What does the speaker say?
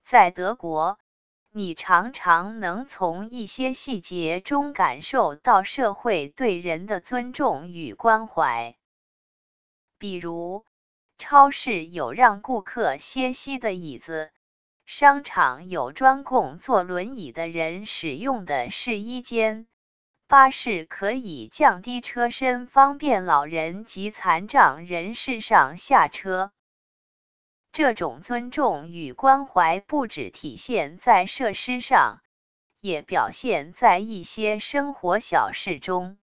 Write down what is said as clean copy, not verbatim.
在德国，你常常能从一些细节中感受到社会对人的尊重与关怀。比如，超市有让顾客歇息的椅子，商场有专供坐轮椅的人使用的试衣间，巴士可以降低车身，方便老人及残障人士上下车。这种尊重与关怀不只体现在设施上，也表现在一些生活小事中。